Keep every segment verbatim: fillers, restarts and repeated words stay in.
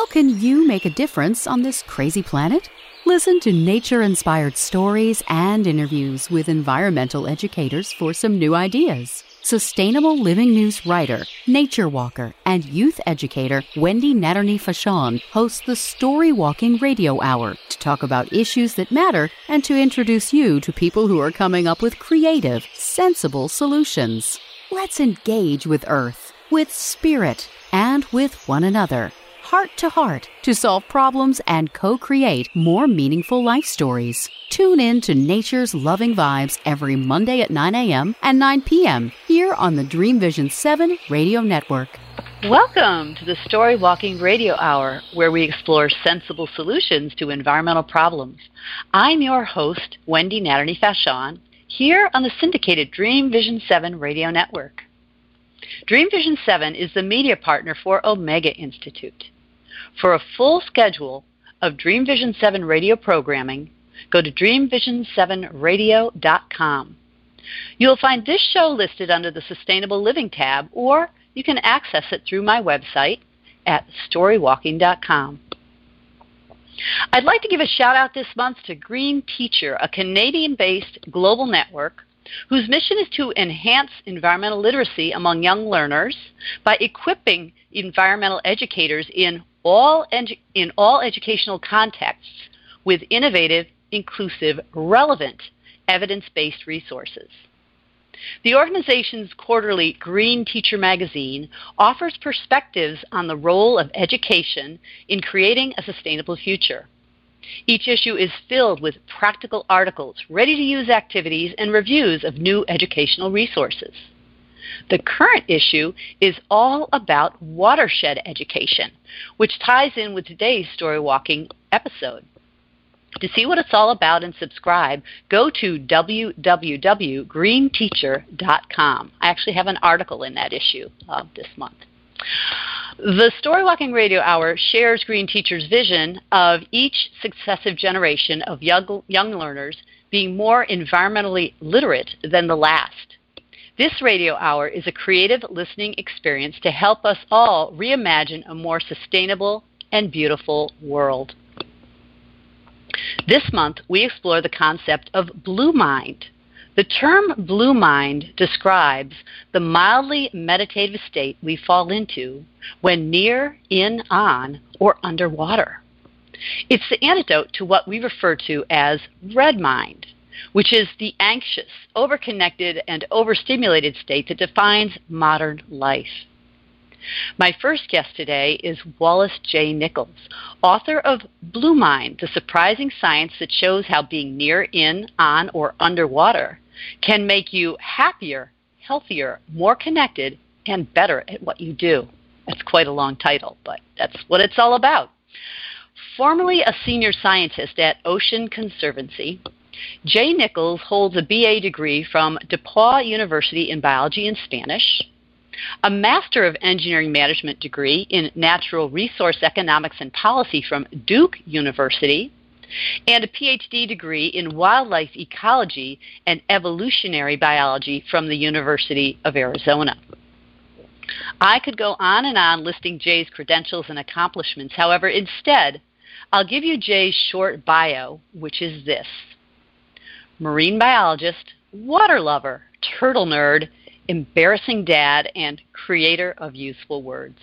How can you make a difference on this crazy planet? Listen to nature-inspired stories and interviews with environmental educators for some new ideas. Sustainable Living News writer, nature walker, and youth educator Wendy Natterney-Fashon hosts the Story Walking Radio Hour to talk about issues that matter and to introduce you to people who are coming up with creative, sensible solutions. Let's engage with Earth, with Spirit, and with one another, heart to heart, to solve problems and co-create more meaningful life stories. Tune in to Nature's Loving Vibes every Monday at nine a.m. and nine p.m. here on the Dream Vision seven Radio Network. Welcome to the Story Walking Radio Hour, where we explore sensible solutions to environmental problems. I'm your host, Wendy Natterney-Fashon, here on the syndicated Dream Vision seven Radio Network. Dream Vision seven is the media partner for Omega Institute. For a full schedule of Dream Vision seven radio programming, go to dream vision seven radio dot com. You'll find this show listed under the Sustainable Living tab, or you can access it through my website at story walking dot com. I'd like to give a shout out this month to Green Teacher, a Canadian-based global network whose mission is to enhance environmental literacy among young learners by equipping environmental educators in all, edu- in all educational contexts with innovative, inclusive, relevant, evidence-based resources. The organization's quarterly Green Teacher magazine offers perspectives on the role of education in creating a sustainable future. Each issue is filled with practical articles, ready-to-use activities, and reviews of new educational resources. The current issue is all about watershed education, which ties in with today's Story Walking episode. To see what it's all about and subscribe, go to w w w dot green teacher dot com. I actually have an article in that issue uh, this month. The Story Walking Radio Hour shares Green Teacher's vision of each successive generation of young, young learners being more environmentally literate than the last. This radio hour is a creative listening experience to help us all reimagine a more sustainable and beautiful world. This month, we explore the concept of blue mind. The term blue mind describes the mildly meditative state we fall into when near, in, on, or underwater. It's the antidote to what we refer to as red mind, which is the anxious, overconnected, and overstimulated state that defines modern life. My first guest today is Wallace J. Nichols, author of Blue Mind, the surprising science that shows how being near, in, on, or underwater can make you happier, healthier, more connected, and better at what you do. That's quite a long title, but that's what it's all about. Formerly a senior scientist at Ocean Conservancy, Jay Nichols holds a B A degree from DePauw University in biology and Spanish, a Master of Engineering Management degree in Natural Resource Economics and Policy from Duke University, and a P H D degree in Wildlife Ecology and Evolutionary Biology from the University of Arizona. I could go on and on listing Jay's credentials and accomplishments. However, instead, I'll give you Jay's short bio, which is this: marine biologist, water lover, turtle nerd, embarrassing dad, and creator of useful words.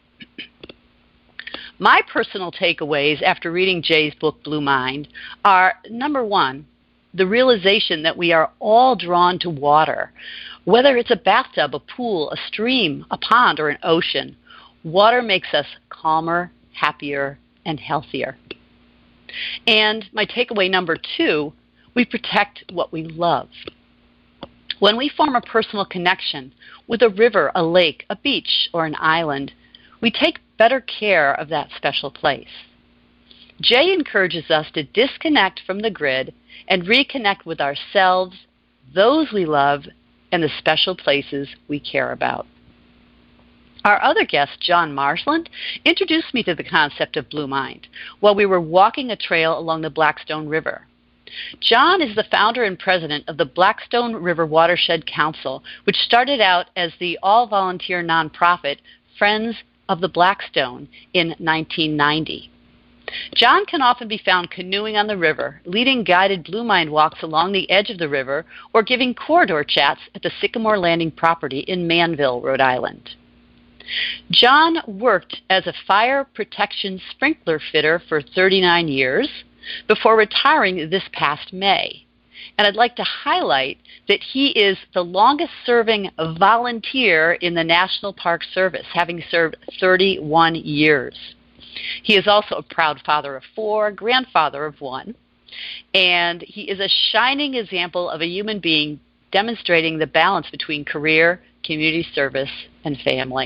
My personal takeaways after reading Jay's book, Blue Mind, are, number one, the realization that we are all drawn to water. Whether it's a bathtub, a pool, a stream, a pond, or an ocean, water makes us calmer, happier, and healthier. And my takeaway number two, we protect what we love. When we form a personal connection with a river, a lake, a beach, or an island, we take better care of that special place. Jay encourages us to disconnect from the grid and reconnect with ourselves, those we love, and the special places we care about. Our other guest, John Marsland, introduced me to the concept of Blue Mind while we were walking a trail along the Blackstone River. John is the founder and president of the Blackstone River Watershed Council, which started out as the all-volunteer nonprofit Friends of the Blackstone in nineteen ninety. John can often be found canoeing on the river, leading guided Blue Mind walks along the edge of the river, or giving corridor chats at the Sycamore Landing property in Manville, Rhode Island. John worked as a fire protection sprinkler fitter for thirty-nine years before retiring this past May. And I'd like to highlight that he is the longest-serving volunteer in the National Park Service, having served thirty-one years. He is also a proud father of four, grandfather of one, and he is a shining example of a human being demonstrating the balance between career, community service, and family.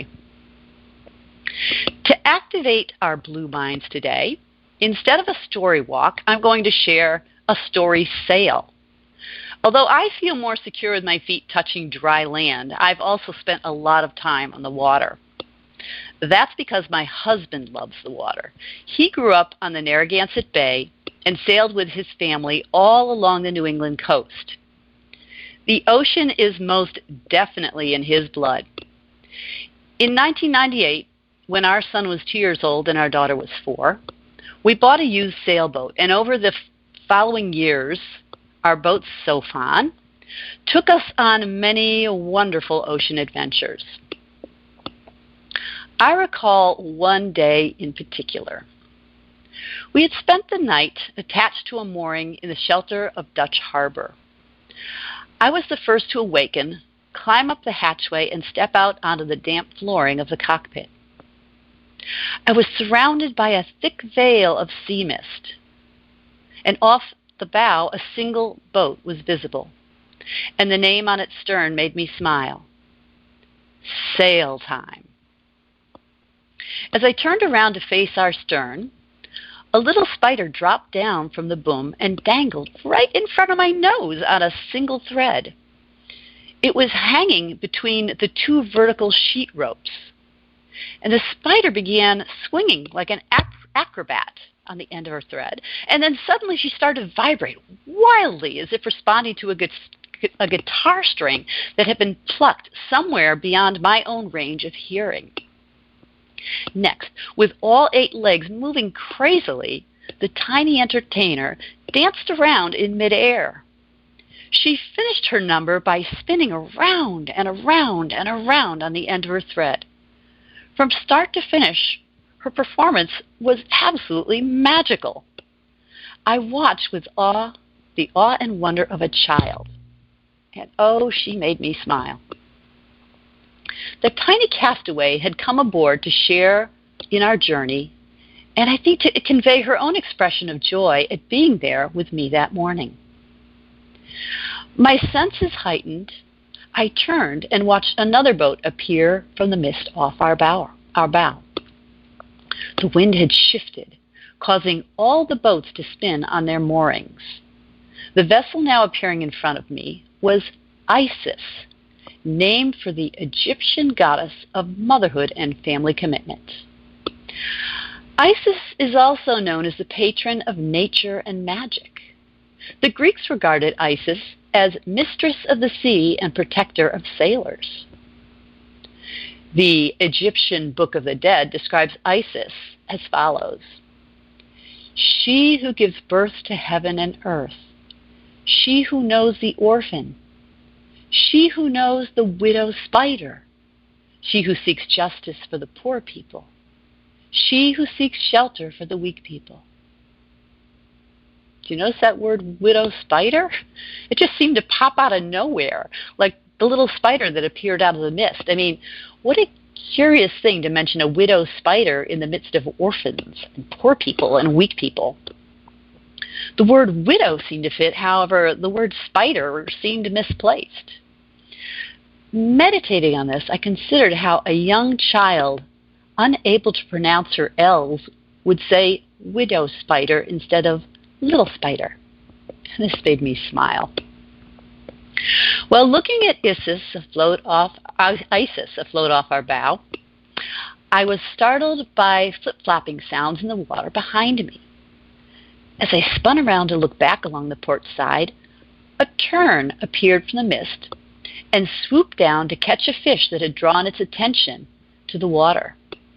To activate our Blue Minds today, instead of a story walk, I'm going to share a story sail. Although I feel more secure with my feet touching dry land, I've also spent a lot of time on the water. That's because my husband loves the water. He grew up on the Narragansett Bay and sailed with his family all along the New England coast. The ocean is most definitely in his blood. In nineteen ninety-eight, when our son was two years old and our daughter was four, we bought a used sailboat, and over the following years, our boat, Sofan, took us on many wonderful ocean adventures. I recall one day in particular. We had spent the night attached to a mooring in the shelter of Dutch Harbor. I was the first to awaken, climb up the hatchway, and step out onto the damp flooring of the cockpit. I was surrounded by a thick veil of sea mist, and off the bow a single boat was visible, and the name on its stern made me smile. Sail time. As I turned around to face our stern, a little spider dropped down from the boom and dangled right in front of my nose on a single thread. It was hanging between the two vertical sheet ropes, and the spider began swinging like an ac- acrobat on the end of her thread, and then suddenly she started to vibrate wildly as if responding to a, gu- a guitar string that had been plucked somewhere beyond my own range of hearing. Next, with all eight legs moving crazily, the tiny entertainer danced around in midair. She finished her number by spinning around and around and around on the end of her thread. From start to finish, her performance was absolutely magical. I watched with awe, the awe and wonder of a child, and oh, she made me smile. The tiny castaway had come aboard to share in our journey, and I think to convey her own expression of joy at being there with me that morning. My senses heightened, I turned and watched another boat appear from the mist off our bow. Our bow. The wind had shifted, causing all the boats to spin on their moorings. The vessel now appearing in front of me was Isis, named for the Egyptian goddess of motherhood and family commitment. Isis is also known as the patron of nature and magic. The Greeks regarded Isis as mistress of the sea and protector of sailors. The Egyptian Book of the Dead describes Isis as follows: "She who gives birth to heaven and earth, she who knows the orphan, she who knows the widow spider, she who seeks justice for the poor people, she who seeks shelter for the weak people." Do you notice that word, widow spider? It just seemed to pop out of nowhere, like the little spider that appeared out of the mist. I mean, what a curious thing to mention a widow spider in the midst of orphans and poor people and weak people. The word widow seemed to fit, however, the word spider seemed misplaced. Meditating on this, I considered how a young child, unable to pronounce her L's, would say widow spider instead of little spider. This made me smile. Well, looking at Isis afloat off, Isis afloat off our bow, I was startled by flip-flopping sounds in the water behind me. As I spun around to look back along the port side, a tern appeared from the mist and swooped down to catch a fish that had drawn its attention to the water.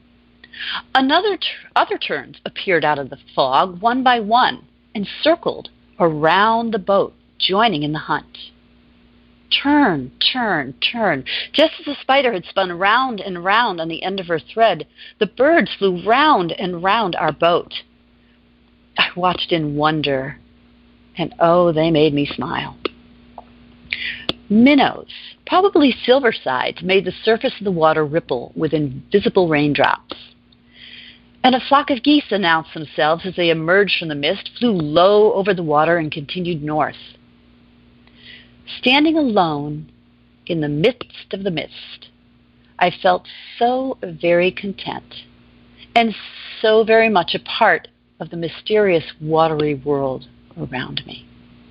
Another t- other terns appeared out of the fog one by one and circled around the boat, joining in the hunt. Turn, turn, turn. Just as the spider had spun round and round on the end of her thread, the birds flew round and round our boat. I watched in wonder, and oh, they made me smile. Minnows, probably silversides, made the surface of the water ripple with invisible raindrops. And a flock of geese announced themselves as they emerged from the mist, flew low over the water, and continued north. Standing alone in the midst of the mist, I felt so very content and so very much a part of the mysterious watery world around me.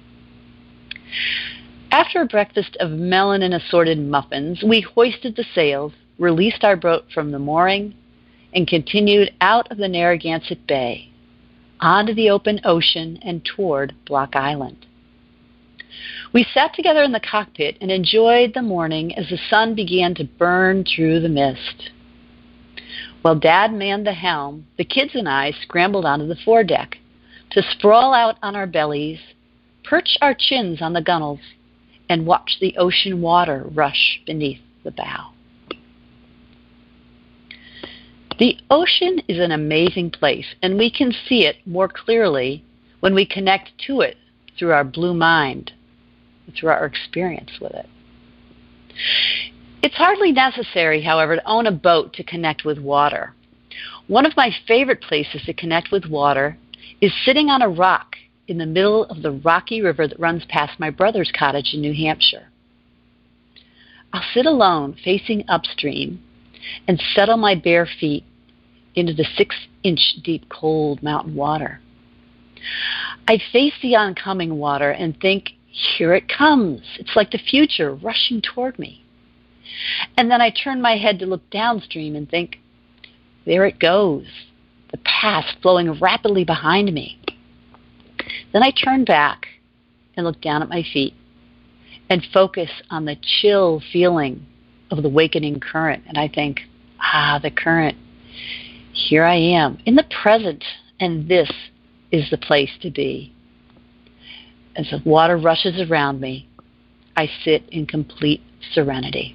After a breakfast of melon and assorted muffins, we hoisted the sails, released our boat from the mooring, and continued out of the Narragansett Bay, onto the open ocean and toward Block Island. We sat together in the cockpit and enjoyed the morning as the sun began to burn through the mist. While Dad manned the helm, the kids and I scrambled onto the foredeck to sprawl out on our bellies, perch our chins on the gunnels, and watch the ocean water rush beneath the bow. The ocean is an amazing place, and we can see it more clearly when we connect to it through our blue mind, through our experience with it. It's hardly necessary, however, to own a boat to connect with water. One of my favorite places to connect with water is sitting on a rock in the middle of the rocky river that runs past my brother's cottage in New Hampshire. I'll sit alone, facing upstream, and settle my bare feet into the six-inch deep cold mountain water. I face the oncoming water and think, here it comes. It's like the future rushing toward me. And then I turn my head to look downstream and think, there it goes, the past flowing rapidly behind me. Then I turn back and look down at my feet and focus on the chill feeling of the awakening current. And I think, ah, the current. Here I am in the present, and this is the place to be. As the water rushes around me, I sit in complete serenity.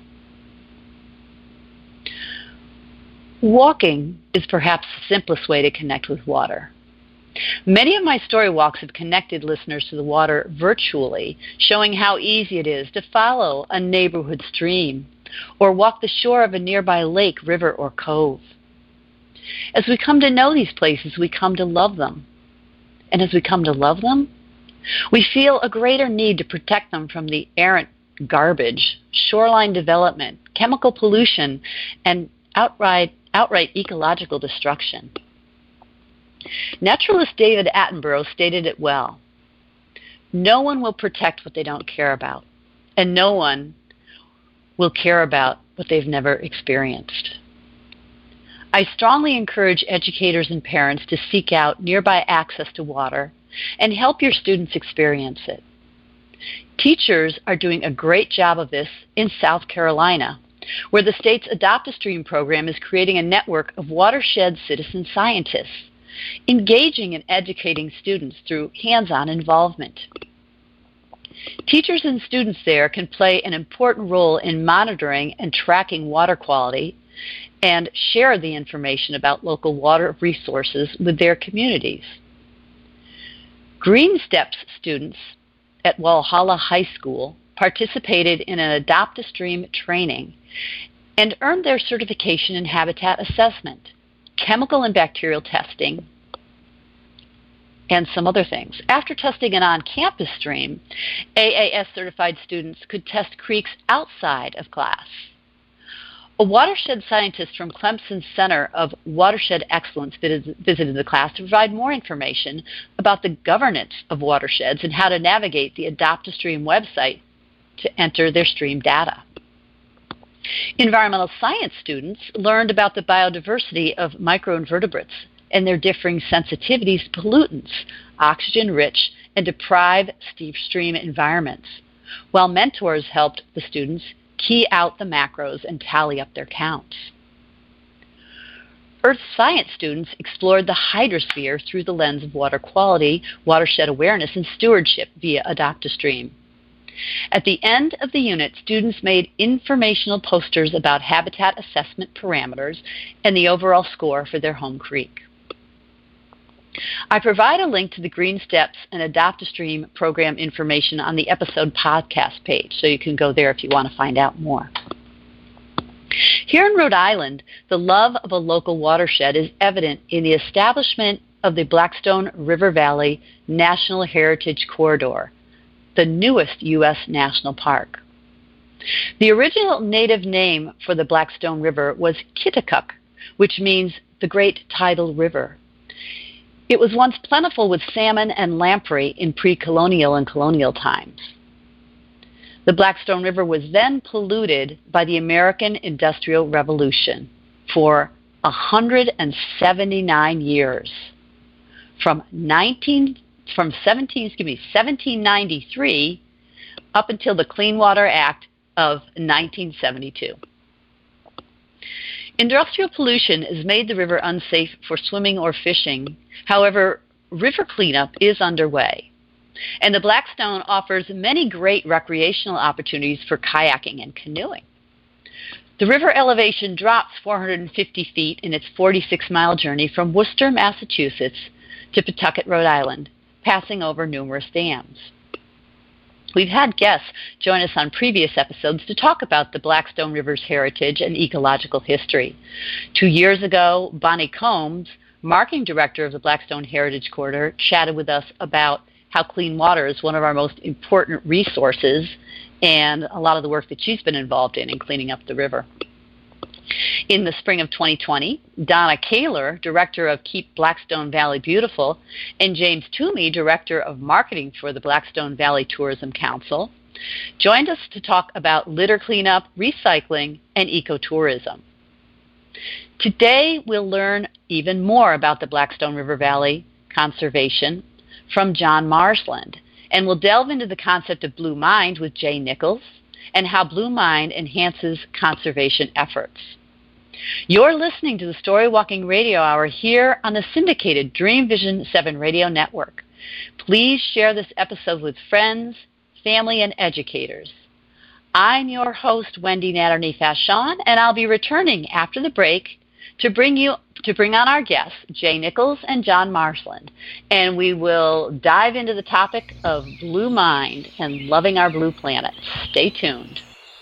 Walking is perhaps the simplest way to connect with water. Many of my story walks have connected listeners to the water virtually, showing how easy it is to follow a neighborhood stream or walk the shore of a nearby lake, river, or cove. As we come to know these places, we come to love them. And as we come to love them, we feel a greater need to protect them from the errant garbage, shoreline development, chemical pollution, and outright, outright ecological destruction. Naturalist David Attenborough stated it well. No one will protect what they don't care about, and no one will care about what they've never experienced. I strongly encourage educators and parents to seek out nearby access to water and help your students experience it. Teachers are doing a great job of this in South Carolina, where the state's Adopt a Stream program is creating a network of watershed citizen scientists, engaging and educating students through hands-on involvement. Teachers and students there can play an important role in monitoring and tracking water quality and share the information about local water resources with their communities. Green Steps students at Walhalla High School participated in an Adopt a Stream training and earned their certification in habitat assessment, chemical and bacterial testing, and some other things. After testing an on-campus stream, A A S-certified students could test creeks outside of class. A watershed scientist from Clemson Center of Watershed Excellence visited the class to provide more information about the governance of watersheds and how to navigate the Adopt a Stream website to enter their stream data. Environmental science students learned about the biodiversity of microinvertebrates and their differing sensitivities to pollutants, oxygen-rich and deprived stream environments, while mentors helped the students key out the macros and tally up their counts. Earth science students explored the hydrosphere through the lens of water quality, watershed awareness, and stewardship via Adopt-A-Stream. At the end of the unit, students made informational posters about habitat assessment parameters and the overall score for their home creek. I provide a link to the Green Steps and Adopt-A-Stream program information on the episode podcast page, so you can go there if you want to find out more. Here in Rhode Island, the love of a local watershed is evident in the establishment of the Blackstone River Valley National Heritage Corridor, the newest U S national park. The original native name for the Blackstone River was Kitakuk, which means the Great Tidal River. It was once plentiful with salmon and lamprey in pre-colonial and colonial times. The Blackstone River was then polluted by the American Industrial Revolution for one hundred seventy-nine years, from nineteen from seventeen excuse me seventeen ninety-three up until the Clean Water Act of nineteen seventy-two. Industrial pollution has made the river unsafe for swimming or fishing. However, river cleanup is underway, and the Blackstone offers many great recreational opportunities for kayaking and canoeing. The river elevation drops four hundred fifty feet in its forty-six mile journey from Worcester, Massachusetts to Pawtucket, Rhode Island, passing over numerous dams. We've had guests join us on previous episodes to talk about the Blackstone River's heritage and ecological history. Two years ago, Bonnie Combs, marketing director of the Blackstone Heritage Corridor, chatted with us about how clean water is one of our most important resources and a lot of the work that she's been involved in in cleaning up the river. In the spring of twenty twenty, Donna Kaler, director of Keep Blackstone Valley Beautiful, and James Toomey, director of marketing for the Blackstone Valley Tourism Council, joined us to talk about litter cleanup, recycling, and ecotourism. Today, we'll learn even more about the Blackstone River Valley conservation from John Marsland, and we'll delve into the concept of Blue Mind with Jay Nichols and how Blue Mind enhances conservation efforts. You're listening to the Story Walking Radio Hour here on the syndicated Dream Vision seven Radio Network. Please share this episode with friends, family, and educators. I'm your host, Wendy Natterney-Fashon, and I'll be returning after the break to bring you to bring on our guests, Jay Nichols and John Marsland, and we will dive into the topic of Blue Mind and loving our blue planet. Stay tuned.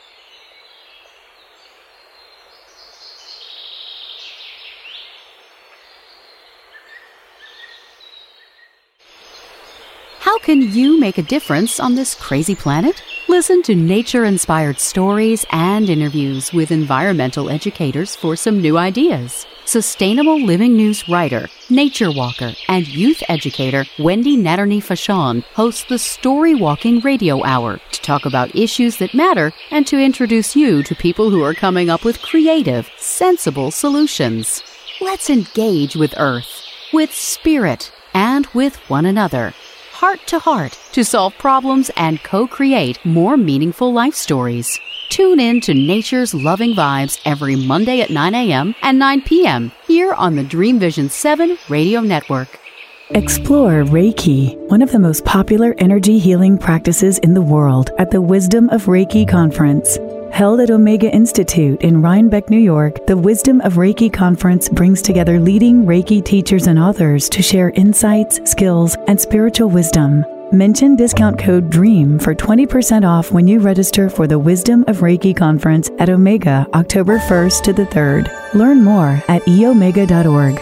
How can you make a difference on this crazy planet? Listen to nature-inspired stories and interviews with environmental educators for some new ideas. Sustainable Living News writer, nature walker, and youth educator Wendy Natterney-Fashon hosts the Story Walking Radio Hour to talk about issues that matter and to introduce you to people who are coming up with creative, sensible solutions. Let's engage with Earth, with Spirit, and with one another, heart to heart, to solve problems and co-create more meaningful life stories. Tune in to Nature's Loving Vibes every Monday at nine a.m. and nine p.m. here on the Dream Vision seven Radio Network. Explore Reiki, one of the most popular energy healing practices in the world, at the Wisdom of Reiki Conference. Held at Omega Institute in Rhinebeck, New York, the Wisdom of Reiki Conference brings together leading Reiki teachers and authors to share insights, skills, and spiritual wisdom. Mention discount code DREAM for twenty percent off when you register for the Wisdom of Reiki Conference at Omega, October first to the third. Learn more at e omega dot org.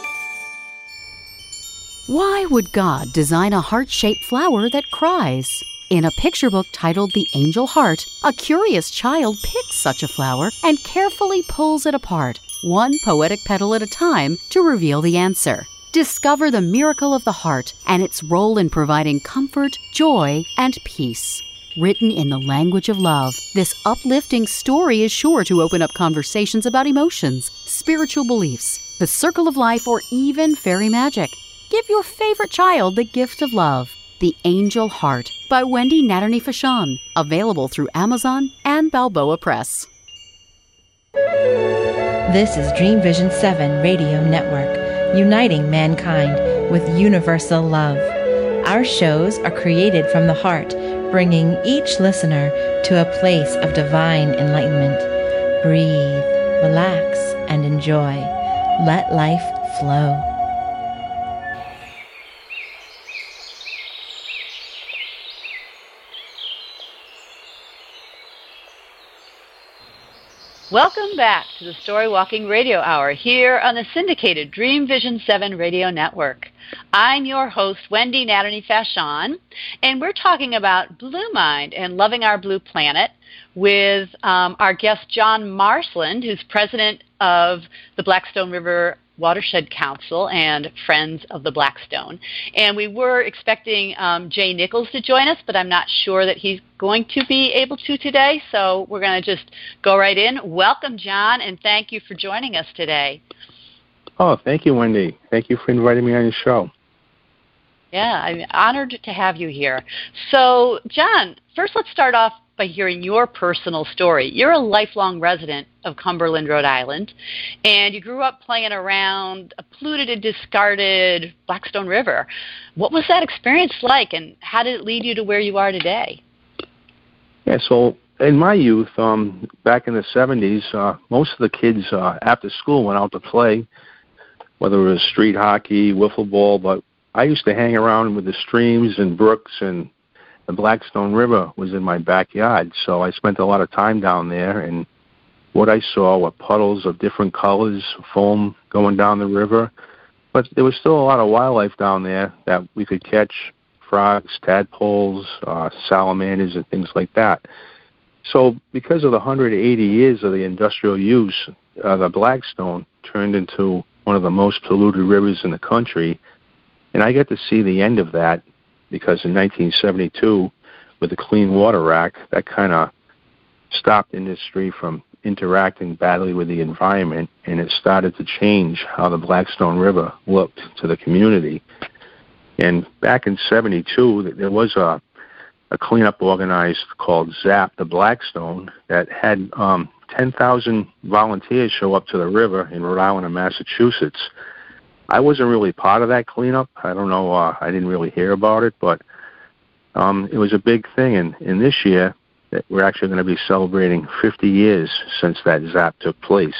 Why would God design a heart-shaped flower that cries? In a picture book titled The Angel Heart, a curious child picks such a flower and carefully pulls it apart, one poetic petal at a time, to reveal the answer. Discover the miracle of the heart and its role in providing comfort, joy, and peace. Written in the language of love, this uplifting story is sure to open up conversations about emotions, spiritual beliefs, the circle of life, or even fairy magic. Give your favorite child the gift of love. The Angel Heart by Wendy This is Dream Vision seven Radio Network, uniting mankind with universal love. Our shows are created from the heart, bringing each listener to a place of divine enlightenment. Breathe, relax, and enjoy. Let life flow. Welcome back to the Story Walking Radio Hour here on the syndicated Dream Vision seven Radio Network. I'm your host, Wendy Natalie Fashon, and we're talking about Blue Mind and loving our blue planet with um, our guest, John Marsland, who's president of the Blackstone River Watershed Council and Friends of the Blackstone. And we were expecting um, Jay Nichols to join us, but I'm not sure that he's going to be able to today, so we're going to just go right in. Welcome, John, and thank you for joining us today. Oh, thank you, Wendy. Thank you for inviting me on your show. Yeah, I'm honored to have you here. So, John, first let's start off by hearing your personal story. You're a lifelong resident of Cumberland, Rhode Island, and you grew up playing around a polluted and discarded Blackstone River. What was that experience like, and how did it lead you to where you are today? Yeah, so in my youth, um, back in the seventies, uh, most of the kids uh, after school went out to play, whether it was street hockey, wiffle ball, but I used to hang around with the streams and brooks, and the Blackstone River was in my backyard, so I spent a lot of time down there, and what I saw were puddles of different colors, foam going down the river, but there was still a lot of wildlife down there that we could catch, frogs, tadpoles, uh, salamanders, and things like that. So because of the one hundred eighty years of the industrial use, uh, the Blackstone turned into one of the most polluted rivers in the country, and I got to see the end of that, because in nineteen seventy-two, with the Clean Water Act, that kind of stopped industry from interacting badly with the environment, and it started to change how the Blackstone River looked to the community. And back in seventy-two, there was a, a cleanup organized called ZAP, the Blackstone, that had um, ten thousand volunteers show up to the river in Rhode Island and Massachusetts. I wasn't really part of that cleanup. I don't know. Uh, I didn't really hear about it, but um, it was a big thing. And, and this year, we're actually going to be celebrating fifty years since that ZAP took place.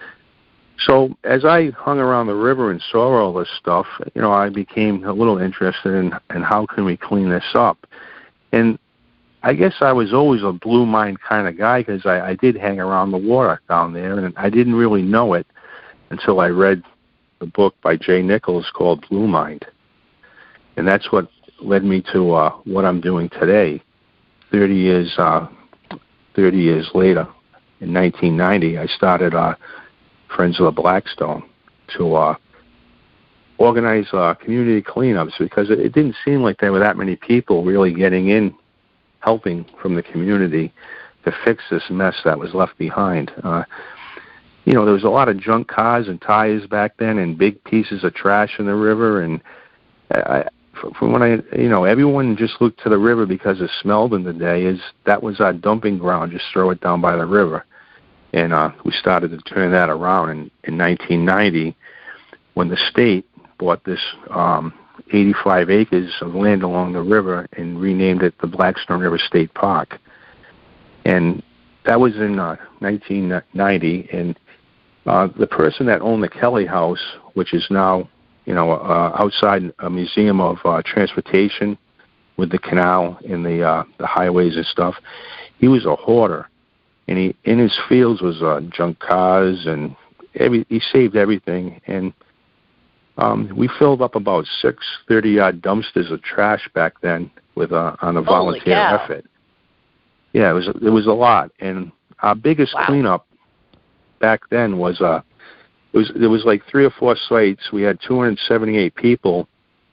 So as I hung around the river and saw all this stuff, you know, I became a little interested in, in how can we clean this up. And I guess I was always a blue mind kind of guy, because I, I did hang around the water down there, and I didn't really know it until I read the book by Jay Nichols called Blue Mind. And that's what led me to uh, what I'm doing today. Thirty years, uh, thirty years later, in nineteen ninety, I started uh, Friends of the Blackstone to uh, organize uh, community cleanups, because it, it didn't seem like there were that many people really getting in, helping from the community to fix this mess that was left behind. Uh, You know, there was a lot of junk cars and tires back then, and big pieces of trash in the river. And I, from when I, you know, everyone just looked to the river because it smelled in the day. Is that was our dumping ground? Just throw it down by the river. And uh, we started to turn that around in, in nineteen ninety, when the state bought this um, eighty-five acres of land along the river and renamed it the Blackstone River State Park. And that was in uh, nineteen ninety, and Uh, the person that owned the Kelly House, which is now, you know, uh, outside a museum of uh, transportation with the canal and the uh, the highways and stuff, he was a hoarder, and he in his fields was uh, junk cars, and every he saved everything. And um, we filled up about six thirty-yard dumpsters of trash back then with uh, on a volunteer effort. Yeah, it was it was a lot, and our biggest wow. cleanup back then was uh it was there was like three or four sites. We had two hundred seventy-eight people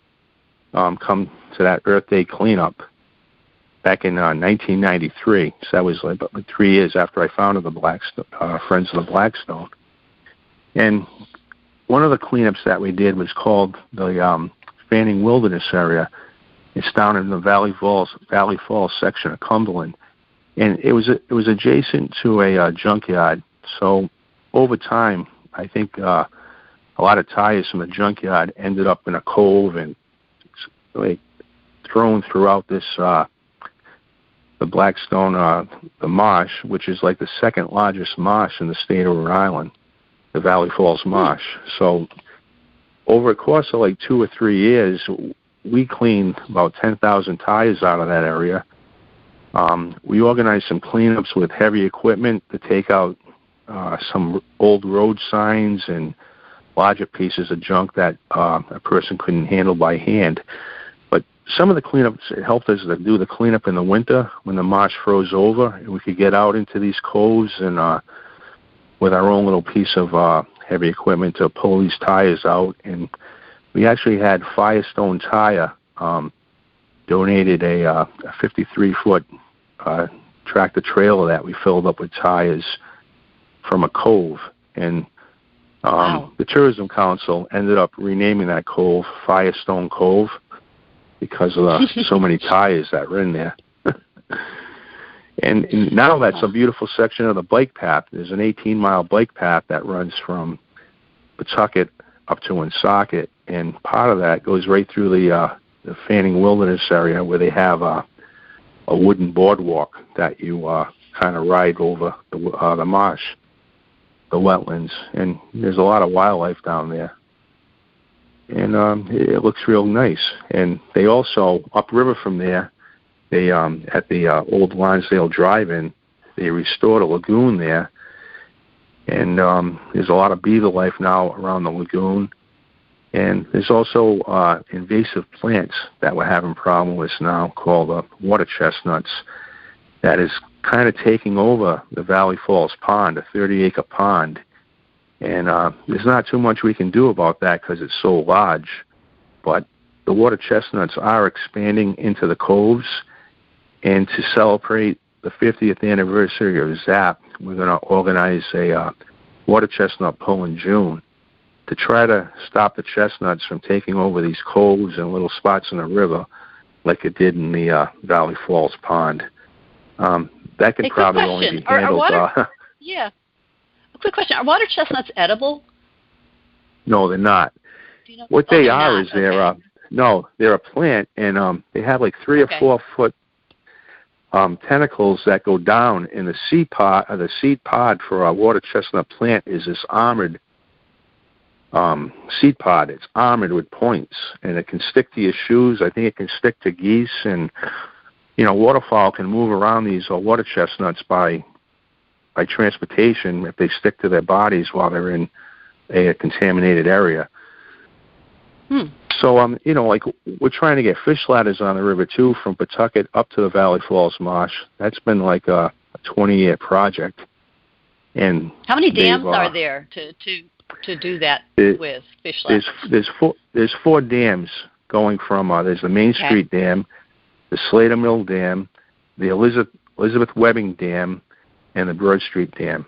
um come to that Earth Day cleanup back in uh, nineteen ninety-three. So that was like about three years after I founded the Blackstone, uh, Friends of the Blackstone. And one of the cleanups that we did was called the um, Fanning Wilderness Area. It's down in the Valley Falls, Valley Falls section of Cumberland, and it was it was adjacent to a uh, junkyard. So over time, I think uh, a lot of tires from the junkyard ended up in a cove and like thrown throughout this uh, the Blackstone uh, the marsh, which is like the second largest marsh in the state of Rhode Island, the Valley Falls Marsh. So over a course of like two or three years, we cleaned about ten thousand tires out of that area. Um, we organized some cleanups with heavy equipment to take out uh, some old road signs and larger pieces of junk that uh, a person couldn't handle by hand. But some of the cleanups, it helped us to do the cleanup in the winter when the marsh froze over, and we could get out into these coves and uh, with our own little piece of uh, heavy equipment to pull these tires out. And we actually had Firestone Tire um, donated a, uh, a fifty-three foot uh, tractor trailer that we filled up with tires from a cove. And um, wow. the Tourism Council ended up renaming that cove Firestone Cove because of the, so many tires that were in there. and, and now that's a beautiful section of the bike path. There's an eighteen mile bike path that runs from Pawtucket up to Woonsocket, and part of that goes right through the uh, the Fanning Wilderness area where they have a, a wooden boardwalk that you uh, kind of ride over the, uh, the marsh, the wetlands, and there's a lot of wildlife down there. And um, it looks real nice. And they also, upriver from there, they um, at the uh, old Lonsdale Drive-In, they restored a lagoon there. And um, there's a lot of beaver life now around the lagoon. And there's also uh, invasive plants that we're having problems with now called uh, water chestnuts that is kind of taking over the Valley Falls Pond, a thirty acre pond. And uh, there's not too much we can do about that because it's so large. But the water chestnuts are expanding into the coves. And to celebrate the fiftieth anniversary of ZAP, we're going to organize a uh, water chestnut pull in June to try to stop the chestnuts from taking over these coves and little spots in the river like it did in the uh, Valley Falls Pond. Um, that could hey, probably only be are, handled. are water, uh, yeah. A quick question. Are water chestnuts edible? No, they're not. Do you know? What oh, they they're are not. is they're, okay. uh, no, they're a plant, and um, they have like three okay. or four foot um, tentacles that go down, and the seed pod, uh, the seed pod for a water chestnut plant is this armored um, seed pod. It's armored with points, and it can stick to your shoes. I think it can stick to geese, and you know, waterfowl can move around these uh, water chestnuts by by transportation if they stick to their bodies while they're in a, a contaminated area. Hmm. So, um, you know, like we're trying to get fish ladders on the river too, from Pawtucket up to the Valley Falls Marsh. That's been like a twenty-year project. And how many dams uh, are there to to to do that it, with fish ladders? There's there's four there's four dams going from uh, there's the Main okay. Street Dam, the Slater Mill Dam, the Elizabeth Elizabeth Webbing Dam, and the Broad Street Dam.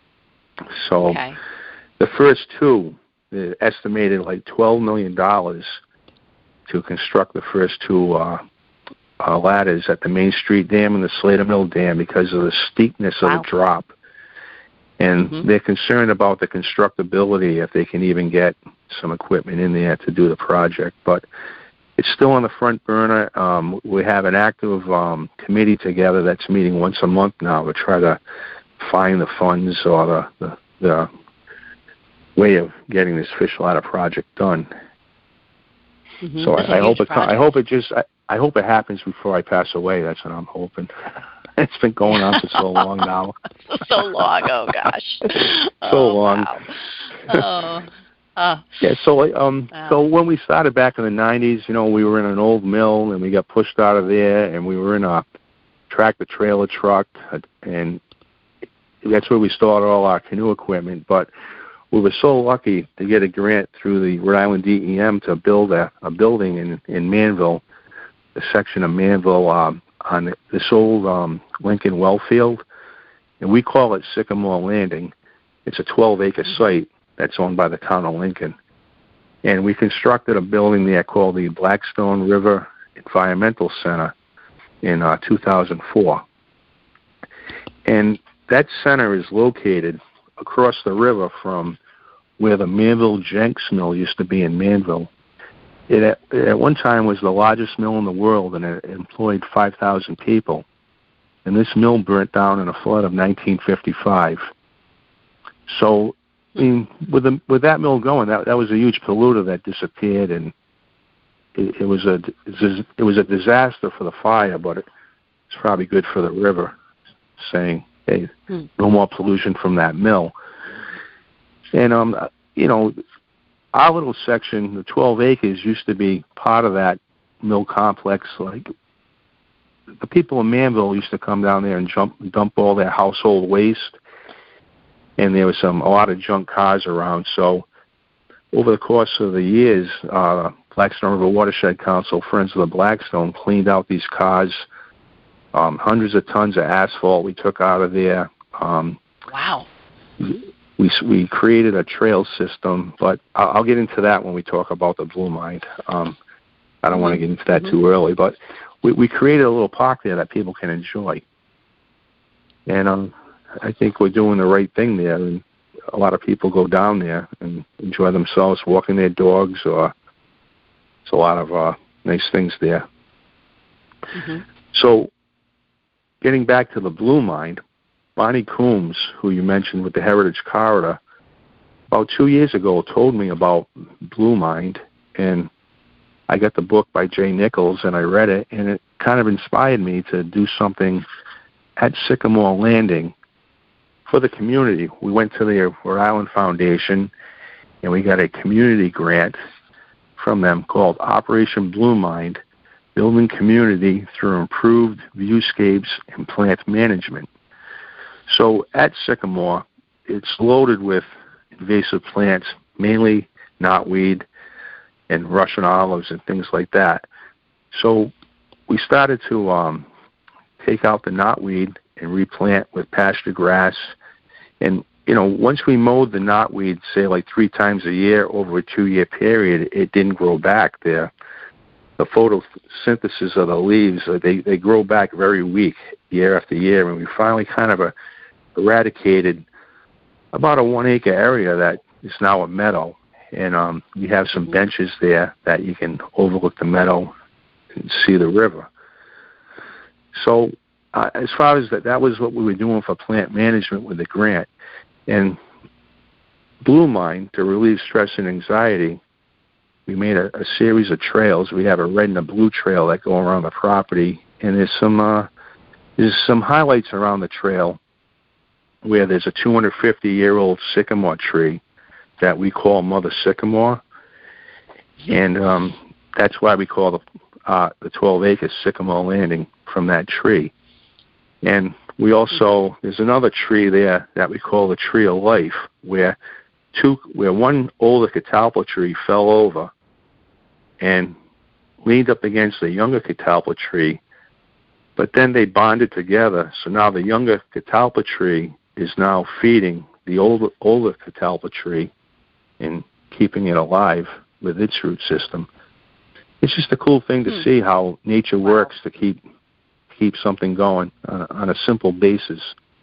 So okay. the first two, they're estimated like twelve million dollars to construct the first two uh, uh, ladders at the Main Street Dam and the Slater Mill Dam because of the steepness of wow. the drop. And mm-hmm. they're concerned about the constructability if they can even get some equipment in there to do the project. But it's still on the front burner. Um, we have an active um, committee together that's meeting once a month now to try to find the funds or the, the, the way of getting this fish ladder project done. Mm-hmm. So I, I hope it. Project. I hope it just. I, I hope it happens before I pass away. That's what I'm hoping. It's been going on for so long now. so long. Oh gosh. so oh, long. Wow. Oh. Uh, yeah. So um. wow. So when we started back in the nineties, you know, we were in an old mill and we got pushed out of there, and we were in a tractor trailer truck, and that's where we stored all our canoe equipment. But we were so lucky to get a grant through the Rhode Island D E M to build a, a building in, in Manville, a section of Manville um, on this old um, Lincoln well field, and we call it Sycamore Landing. It's a twelve acre site that's owned by the town of Lincoln. And we constructed a building there called the Blackstone River Environmental Center in uh, two thousand four. And that center is located across the river from where the Manville Jenks mill used to be in Manville. It at, at one time was the largest mill in the world, and it employed five thousand people. And this mill burnt down in a flood of nineteen fifty-five. So, I mean, with the, with that mill going, that that was a huge polluter that disappeared, and it, it was a it was a disaster for the fire, but it, it's probably good for the river, saying, hey, hmm. no more pollution from that mill. And um, you know, our little section, the twelve acres, used to be part of that mill complex. Like, the people in Manville used to come down there and jump, dump all their household waste, and there was some a lot of junk cars around. So over the course of the years, uh, Blackstone River Watershed Council, Friends of the Blackstone, cleaned out these cars. Um, hundreds of tons of asphalt we took out of there. Um, wow. We we created a trail system, but I'll, I'll get into that when we talk about the Blue Mind. Um, I don't mm-hmm. want to get into that mm-hmm. too early, but we, we created a little park there that people can enjoy. And um, I think we're doing the right thing there. And a lot of people go down there and enjoy themselves walking their dogs, or it's a lot of uh, nice things there. Mm-hmm. So getting back to the Blue Mind, Bonnie Coombs, who you mentioned with the Heritage Corridor, about two years ago told me about Blue Mind, and I got the book by Jay Nichols, and I read it, and it kind of inspired me to do something at Sycamore Landing for the community. We went to the Rhode Island Foundation, and we got a community grant from them called Operation Blue Mind, Building Community Through Improved Viewscapes and Plant Management. So at Sycamore, it's loaded with invasive plants, mainly knotweed and Russian olives and things like that. So we started to um, take out the knotweed and replant with pasture grass. And, you know, once we mowed the knotweed, say, like three times a year over a two-year period, it didn't grow back there. The photosynthesis of the leaves, they, they grow back very weak year after year. And we finally kind of uh, eradicated about a one-acre area that is now a meadow. And um, we have some benches there that you can overlook the meadow and see the river. So uh, as far as that, that was what we were doing for plant management with the grant. And Blue Mind, to relieve stress and anxiety, we made a, a series of trails. We have a red and a blue trail that go around the property. And there's some uh, there's some highlights around the trail where there's a two hundred fifty year old sycamore tree that we call Mother Sycamore, and um, that's why we call the uh, the twelve acres Sycamore Landing from that tree. And we also, there's another tree there that we call the Tree of Life, where two, where one older catalpa tree fell over and leaned up against a younger catalpa tree, but then they bonded together. So now the younger catalpa tree is now feeding the older older catalpa tree and keeping it alive with its root system. It's just a cool thing to hmm. see how nature wow. works to keep keep something going on a, on a simple basis.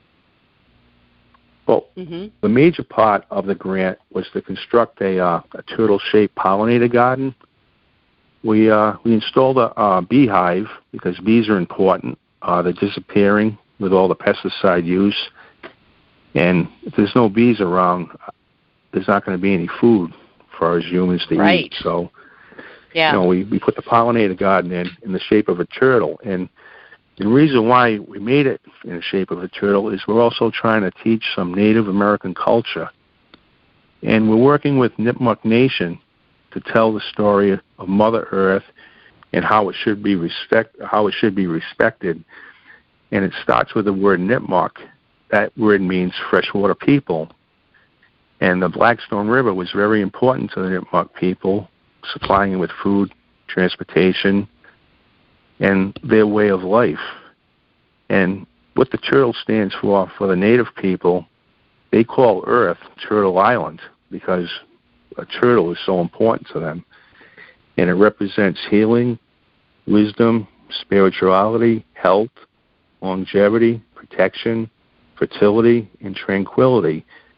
Well, mm-hmm. the major part of the grant was to construct a, uh, a turtle-shaped pollinator garden. We uh, we installed a, a beehive because bees are important. Uh, they're disappearing with all the pesticide use. And if there's no bees around, there's not going to be any food for us humans to right. eat. So, yeah. you know, we, we put the pollinator garden in in the shape of a turtle. And the reason why we made it in the shape of a turtle is we're also trying to teach some Native American culture. And we're working with Nipmuc Nation to tell the story of Mother Earth and how it should be respect how it should be respected. And it starts with the word Nipmuc. That word means freshwater people. And the Blackstone River was very important to the Nipmuc people, supplying them with food, transportation, and their way of life. And what the turtle stands for, for the native people, they call Earth Turtle Island because a turtle is so important to them. And it represents healing, wisdom, spirituality, health, longevity, protection, fertility, and tranquility.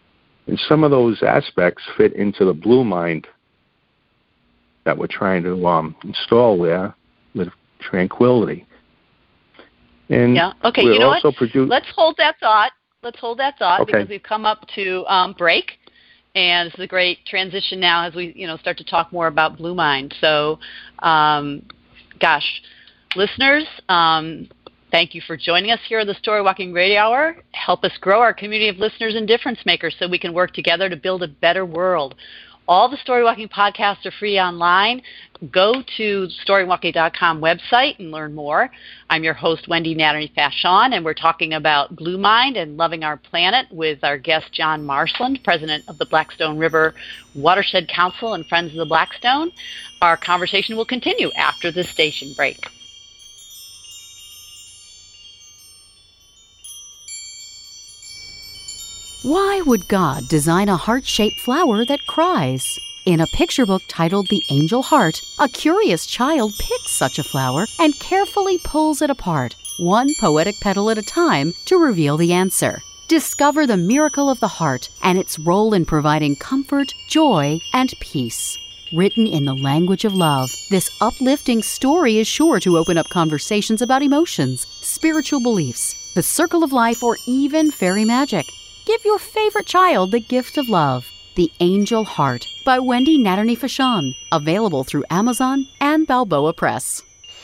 And some of those aspects fit into the Blue Mind that we're trying to um, install there with tranquility. And yeah. Okay. we're You know also what? produ- Let's hold that thought. Let's hold that thought okay. because we've come up to um, break, and this is a great transition now as we, you know, start to talk more about Blue Mind. So, um, gosh, listeners, um, thank you for joining us here on the Story Walking Radio Hour. Help us grow our community of listeners and difference makers so we can work together to build a better world. All the Story Walking podcasts are free online. Go to the story walking dot com website and learn more. I'm your host, Wendy Natalie Fashon, and we're talking about Blue Mind and loving our planet with our guest, John Marsland, president of the Blackstone River Watershed Council and Friends of the Blackstone. Our conversation will continue after the station break. Why would God design a heart-shaped flower that cries? In a picture book titled The Angel Heart, a curious child picks such a flower and carefully pulls it apart, one poetic petal at a time, to reveal the answer. Discover the miracle of the heart and its role in providing comfort, joy, and peace. Written in the language of love, this uplifting story is sure to open up conversations about emotions, spiritual beliefs, the circle of life, or even fairy magic. Give your favorite child the gift of love. The Angel Heart by Wendy Natalie Fashon. Available through Amazon and Balboa Press.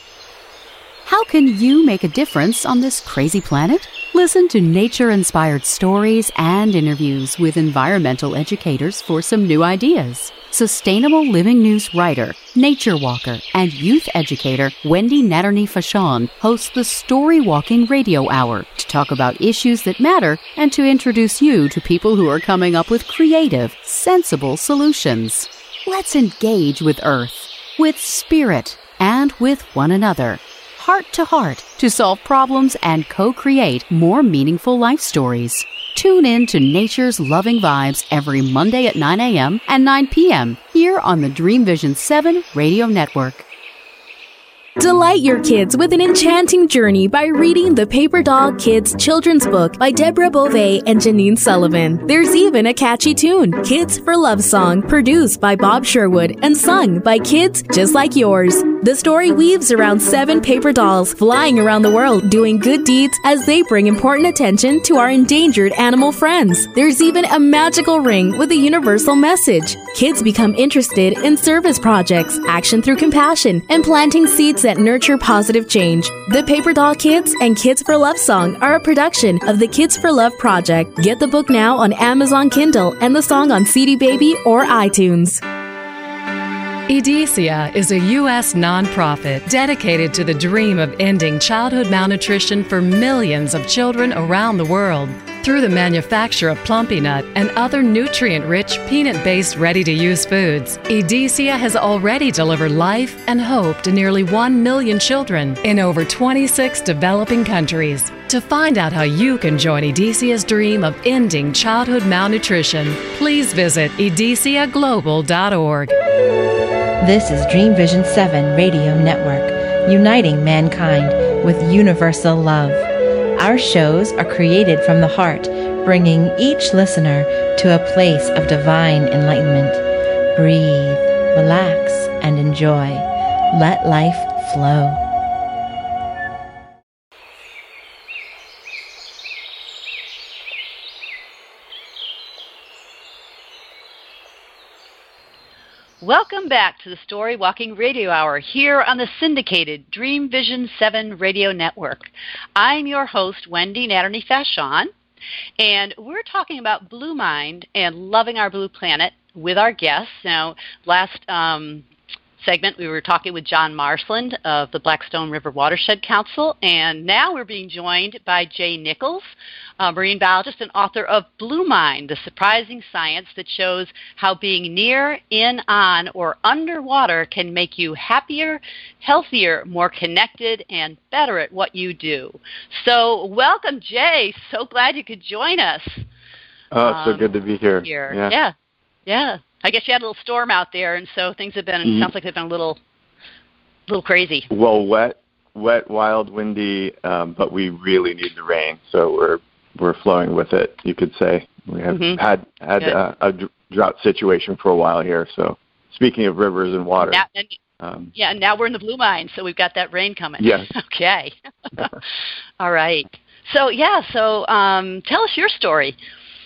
How can you make a difference on this crazy planet? Listen to nature-inspired stories and interviews with environmental educators for some new ideas. Sustainable Living News writer, nature walker, and youth educator Wendy Natalie Fashon hosts the Story Walking Radio Hour to talk about issues that matter and to introduce you to people who are coming up with creative, sensible solutions. Let's engage with Earth, with Spirit, and with one another, heart to heart, to solve problems and co-create more meaningful life stories. Tune in to Nature's Loving Vibes every Monday at nine a.m. and nine p.m. here on the Dream Vision seven Radio Network. Delight your kids with an enchanting journey by reading the Paper Doll Kids children's book by Deborah Beauvais and Janine Sullivan. There's even a catchy tune, Kids for Love Song, produced by Bob Sherwood and sung by kids just like yours. The story weaves around seven paper dolls flying around the world doing good deeds as they bring important attention to our endangered animal friends. There's even a magical ring with a universal message. Kids become interested in service projects, action through compassion, and planting seeds that nurture positive change. The Paper Doll Kids and Kids for Love Song are a production of the Kids for Love Project. Get the book now on Amazon Kindle and the song on C D Baby or iTunes. Edesia is a U S nonprofit dedicated to the dream of ending childhood malnutrition for millions of children around the world. Through the manufacture of Plumpy Nut and other nutrient-rich, peanut-based, ready-to-use foods, Edesia has already delivered life and hope to nearly one million children in over twenty-six developing countries. To find out how you can join Edesia's dream of ending childhood malnutrition, please visit edesia global dot org. This is Dream Vision seven Radio Network, uniting mankind with universal love. Our shows are created from the heart, bringing each listener to a place of divine enlightenment. Breathe, relax, and enjoy. Let life flow. Welcome back to the Story Walking Radio Hour here on the syndicated Dream Vision seven Radio Network. I'm your host, Wendy Natalie Fashon, and we're talking about Blue Mind and loving our blue planet with our guests. Now, last um, segment we were talking with John Marsland of the Blackstone River Watershed Council, and now we're being joined by Jay Nichols, a marine biologist and author of Blue Mind, the surprising science that shows how being near, in, on, or underwater can make you happier, healthier, more connected, and better at what you do. So welcome, Jay. So glad you could join us. Oh, it's um, so good to be here. here. Yeah. yeah, yeah. I guess you had a little storm out there, and so things have been, mm-hmm. sounds like they've been a little, little crazy. Well, wet, wet, wild, windy, um, but we really need the rain, so we're we're flowing with it, you could say. We have Mm-hmm. had had uh, a d- drought situation for a while here. So speaking of rivers and water. Now, and, um, yeah, and now we're in the Blue Mine, so we've got that rain coming. Yes. Okay. All right. So, yeah, so um, tell us your story.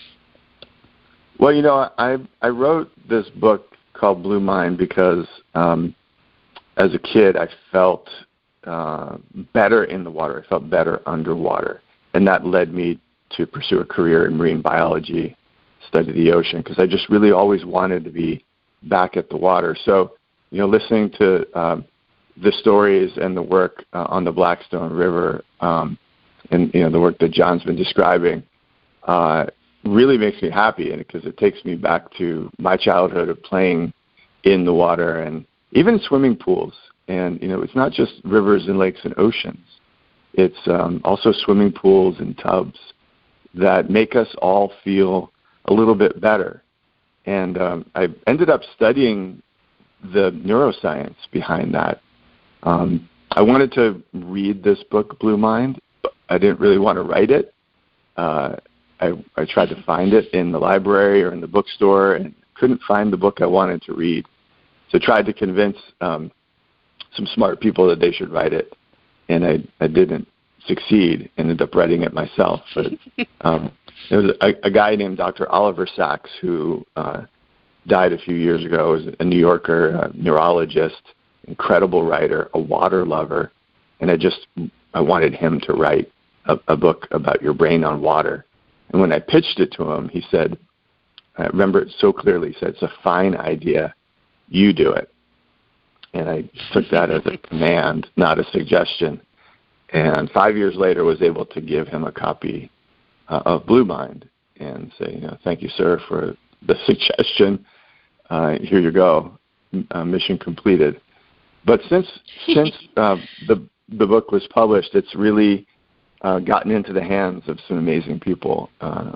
Well, you know, I I wrote this book called Blue Mine because um, as a kid I felt uh, better in the water. I felt better underwater. And that led me to pursue a career in marine biology, study the ocean, because I just really always wanted to be back at the water. So, you know, listening to um, the stories and the work uh, on the Blackstone River um, and, you know, the work that John's been describing uh, really makes me happy, and because it takes me back to my childhood of playing in the water and even swimming pools. And, you know, it's not just rivers and lakes and oceans. It's um, also swimming pools and tubs that make us all feel a little bit better. And um, I ended up studying the neuroscience behind that. Um, I wanted to read this book, Blue Mind. I didn't really want to write it. Uh, I, I tried to find it in the library or in the bookstore and couldn't find the book I wanted to read. So I tried to convince um, some smart people that they should write it. And I, I didn't succeed, ended up writing it myself. But um, there was a, a guy named Doctor Oliver Sacks who uh, died a few years ago. He was a New Yorker, a neurologist, incredible writer, a water lover. And I just, I wanted him to write a, a book about your brain on water. And when I pitched it to him, he said, I remember it so clearly, he said, it's a fine idea, you do it. And I took that as a command, not a suggestion. And five years later, was able to give him a copy uh, of Blue Mind and say, you know, thank you, sir, for the suggestion. Uh, here you go, uh, mission completed. But since since uh, the the book was published, it's really uh, gotten into the hands of some amazing people, uh,